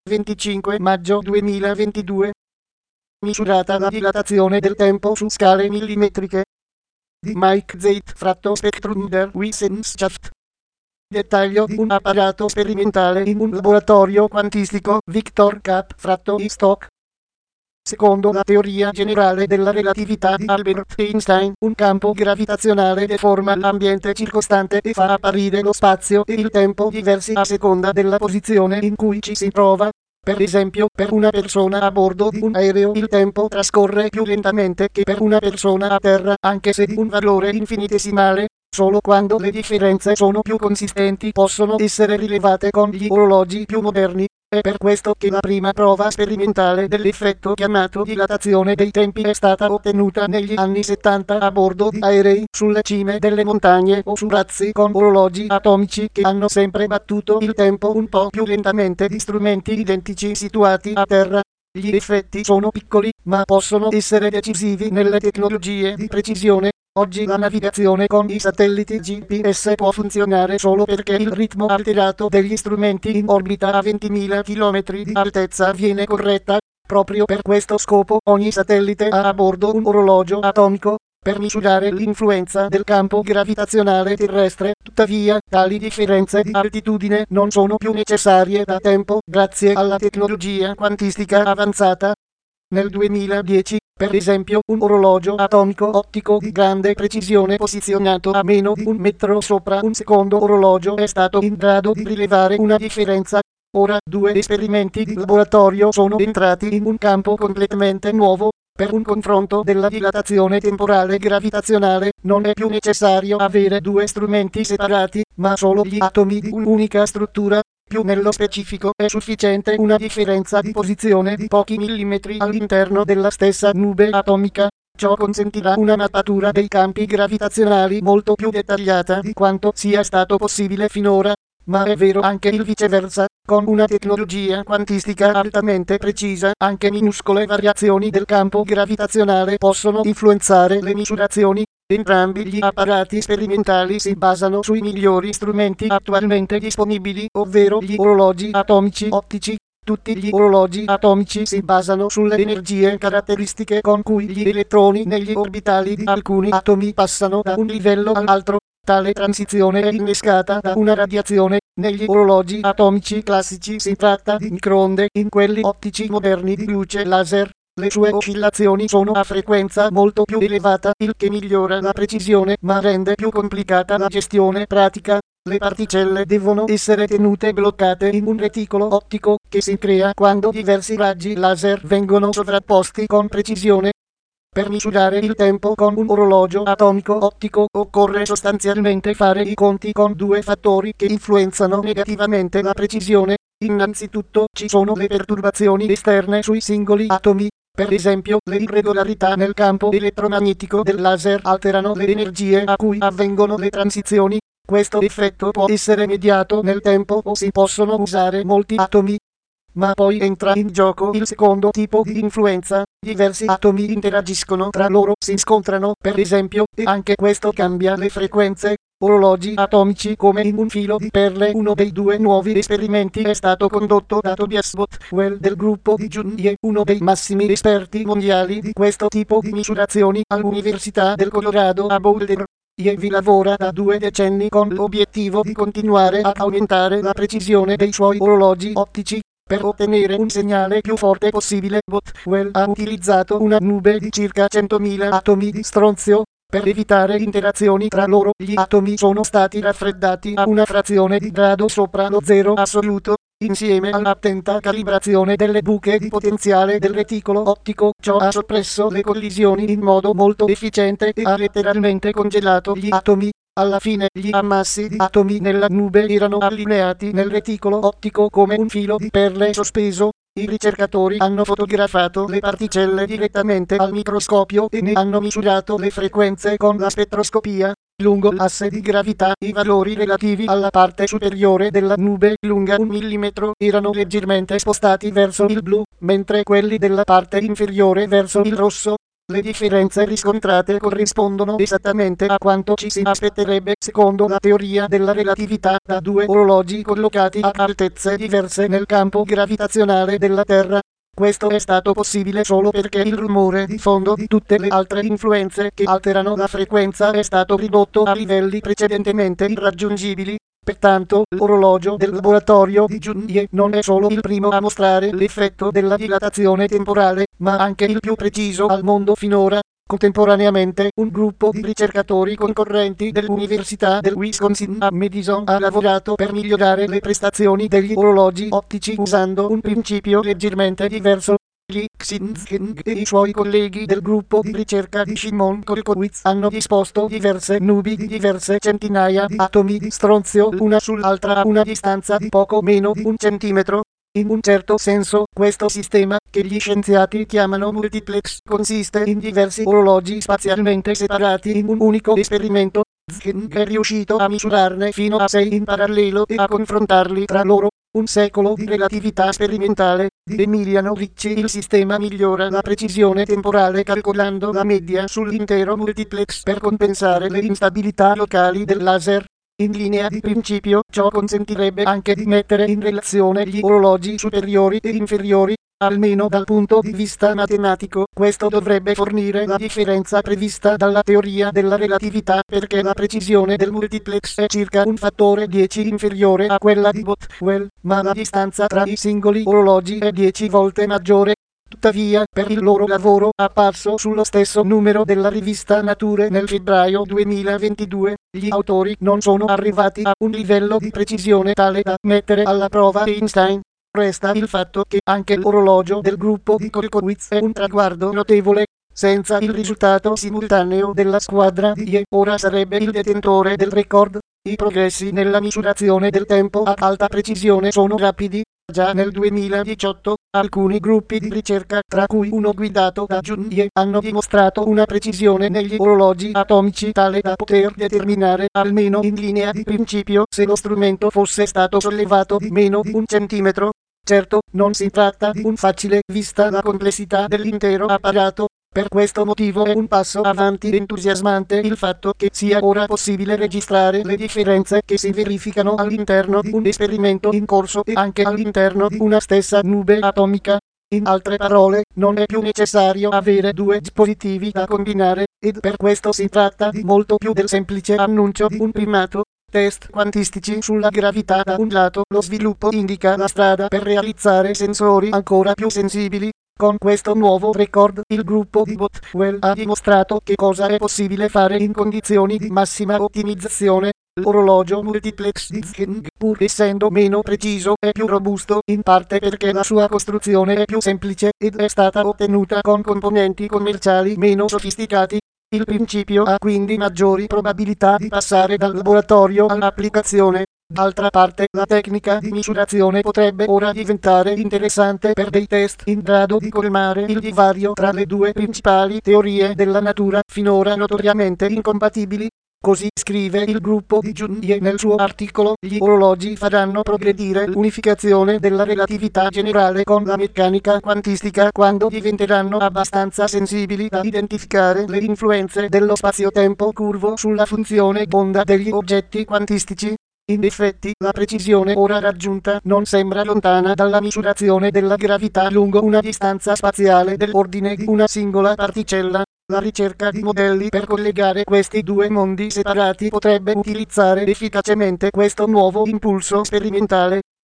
25 maggio 2022. Misurata la dilatazione del tempo su scale millimetriche. Di Mike Zeit-Spectrum der Wissenschaft. Dettaglio di un apparato sperimentale in un laboratorio quantistico Victor Kapp-Stock. Secondo la teoria generale della relatività di Albert Einstein, un campo gravitazionale deforma l'ambiente circostante e fa apparire lo spazio e il tempo diversi a seconda della posizione in cui ci si trova. Per esempio, per una persona a bordo di un aereo il tempo trascorre più lentamente che per una persona a terra, anche se di un valore infinitesimale. Solo quando le differenze sono più consistenti possono essere rilevate con gli orologi più moderni. È per questo che la prima prova sperimentale dell'effetto chiamato dilatazione dei tempi è stata ottenuta negli anni 70 a bordo di aerei sulle cime delle montagne o su razzi con orologi atomici che hanno sempre battuto il tempo un po' più lentamente di strumenti identici situati a terra. Gli effetti sono piccoli, ma possono essere decisivi nelle tecnologie di precisione. Oggi la navigazione con i satelliti GPS può funzionare solo perché il ritmo alterato degli strumenti in orbita a 20.000 km di altezza viene corretta. Proprio per questo scopo ogni satellite ha a bordo un orologio atomico per misurare l'influenza del campo gravitazionale terrestre. Tuttavia, tali differenze di altitudine non sono più necessarie da tempo grazie alla tecnologia quantistica avanzata. Nel 2010, per esempio, un orologio atomico ottico di grande precisione posizionato a meno di un metro sopra un secondo orologio è stato in grado di rilevare una differenza. Ora, due esperimenti di laboratorio sono entrati in un campo completamente nuovo. Per un confronto della dilatazione temporale gravitazionale, non è più necessario avere due strumenti separati, ma solo gli atomi di un'unica struttura. Più nello specifico, è sufficiente una differenza di posizione di pochi millimetri all'interno della stessa nube atomica. Ciò consentirà una mappatura dei campi gravitazionali molto più dettagliata di quanto sia stato possibile finora. Ma è vero anche il viceversa. Con una tecnologia quantistica altamente precisa, anche minuscole variazioni del campo gravitazionale possono influenzare le misurazioni. Entrambi gli apparati sperimentali si basano sui migliori strumenti attualmente disponibili, ovvero gli orologi atomici ottici. Tutti gli orologi atomici si basano sulle energie caratteristiche con cui gli elettroni negli orbitali di alcuni atomi passano da un livello all'altro. Tale transizione è innescata da una radiazione. Negli orologi atomici classici si tratta di microonde, in quelli ottici moderni di luce laser. Le sue oscillazioni sono a frequenza molto più elevata, il che migliora la precisione ma rende più complicata la gestione pratica. Le particelle devono essere tenute bloccate in un reticolo ottico che si crea quando diversi raggi laser vengono sovrapposti con precisione. Per misurare il tempo con un orologio atomico ottico occorre sostanzialmente fare i conti con due fattori che influenzano negativamente la precisione. Innanzitutto ci sono le perturbazioni esterne sui singoli atomi. Per esempio, le irregolarità nel campo elettromagnetico del laser alterano le energie a cui avvengono le transizioni. Questo effetto può essere mediato nel tempo o si possono usare molti atomi. Ma poi entra in gioco il secondo tipo di influenza. Diversi atomi interagiscono tra loro, si scontrano per esempio, e anche questo cambia le frequenze. Orologi atomici come in un filo di perle. Uno dei due nuovi esperimenti è stato condotto da Tobias Bothwell del gruppo di Junye, uno dei massimi esperti mondiali di questo tipo di misurazioni all'Università del Colorado a Boulder. Vi lavora da 2 decenni con l'obiettivo di continuare ad aumentare la precisione dei suoi orologi ottici. Per ottenere un segnale più forte possibile, Bothwell ha utilizzato una nube di circa 100.000 atomi di stronzio. Per evitare interazioni tra loro, gli atomi sono stati raffreddati a una frazione di grado sopra lo zero assoluto. Insieme all'attenta calibrazione delle buche di potenziale del reticolo ottico, ciò ha soppresso le collisioni in modo molto efficiente e ha letteralmente congelato gli atomi. Alla fine gli ammassi di atomi nella nube erano allineati nel reticolo ottico come un filo di perle sospeso. I ricercatori hanno fotografato le particelle direttamente al microscopio e ne hanno misurato le frequenze con la spettroscopia. Lungo l'asse di gravità, i valori relativi alla parte superiore della nube, lunga 1 millimetro, erano leggermente spostati verso il blu, mentre quelli della parte inferiore verso il rosso. Le differenze riscontrate corrispondono esattamente a quanto ci si aspetterebbe secondo la teoria della relatività da due orologi collocati a altezze diverse nel campo gravitazionale della Terra. Questo è stato possibile solo perché il rumore di fondo di tutte le altre influenze che alterano la frequenza è stato ridotto a livelli precedentemente irraggiungibili. Pertanto, l'orologio del laboratorio di Junye non è solo il primo a mostrare l'effetto della dilatazione temporale, ma anche il più preciso al mondo finora. Contemporaneamente, un gruppo di ricercatori concorrenti dell'Università del Wisconsin a Madison ha lavorato per migliorare le prestazioni degli orologi ottici usando un principio leggermente diverso. Li Xinzheng e i suoi colleghi del gruppo di ricerca di Shimon Kolkowitz hanno disposto diverse nubi di diverse centinaia di atomi di stronzio l'una sull'altra a una distanza di poco meno di 1 centimetro. In un certo senso, questo sistema, che gli scienziati chiamano multiplex, consiste in diversi orologi spazialmente separati in un unico esperimento. Zheng è riuscito a misurarne fino a 6 in parallelo e a confrontarli tra loro. Un secolo di relatività sperimentale di Emiliano Ricci. Il sistema migliora la precisione temporale calcolando la media sull'intero multiplex per compensare le instabilità locali del laser. In linea di principio, ciò consentirebbe anche di mettere in relazione gli orologi superiori e inferiori. Almeno dal punto di vista matematico, questo dovrebbe fornire la differenza prevista dalla teoria della relatività, perché la precisione del multiplex è circa un fattore 10 inferiore a quella di Botwell, ma la distanza tra i singoli orologi è 10 volte maggiore. Tuttavia, per il loro lavoro, apparso sullo stesso numero della rivista Nature nel febbraio 2022, gli autori non sono arrivati a un livello di precisione tale da mettere alla prova Einstein. Resta il fatto che anche l'orologio del gruppo di Kolkowitz è un traguardo notevole. Senza il risultato simultaneo della squadra di Ye, ora sarebbe il detentore del record. I progressi nella misurazione del tempo a alta precisione sono rapidi. Già nel 2018, alcuni gruppi di ricerca, tra cui uno guidato da Junye, hanno dimostrato una precisione negli orologi atomici tale da poter determinare, almeno in linea di principio, se lo strumento fosse stato sollevato di meno di 1 centimetro. Certo, non si tratta di un facile, vista la complessità dell'intero apparato. Per questo motivo è un passo avanti entusiasmante il fatto che sia ora possibile registrare le differenze che si verificano all'interno di un esperimento in corso e anche all'interno di una stessa nube atomica. In altre parole, non è più necessario avere due dispositivi da combinare, ed per questo si tratta di molto più del semplice annuncio di un primato. Test quantistici sulla gravità da un lato, lo sviluppo indica la strada per realizzare sensori ancora più sensibili. Con questo nuovo record, il gruppo di Botwell ha dimostrato che cosa è possibile fare in condizioni di massima ottimizzazione. L'orologio multiplex di Zheng, pur essendo meno preciso, è più robusto, in parte perché la sua costruzione è più semplice ed è stata ottenuta con componenti commerciali meno sofisticati. Il principio ha quindi maggiori probabilità di passare dal laboratorio all'applicazione. D'altra parte, la tecnica di misurazione potrebbe ora diventare interessante per dei test in grado di colmare il divario tra le due principali teorie della natura, finora notoriamente incompatibili. Così scrive il gruppo di Junye nel suo articolo: gli orologi faranno progredire l'unificazione della relatività generale con la meccanica quantistica quando diventeranno abbastanza sensibili da identificare le influenze dello spazio-tempo curvo sulla funzione d'onda degli oggetti quantistici. In effetti, la precisione ora raggiunta non sembra lontana dalla misurazione della gravità lungo una distanza spaziale dell'ordine di una singola particella. La ricerca di modelli per collegare questi due mondi separati potrebbe utilizzare efficacemente questo nuovo impulso sperimentale.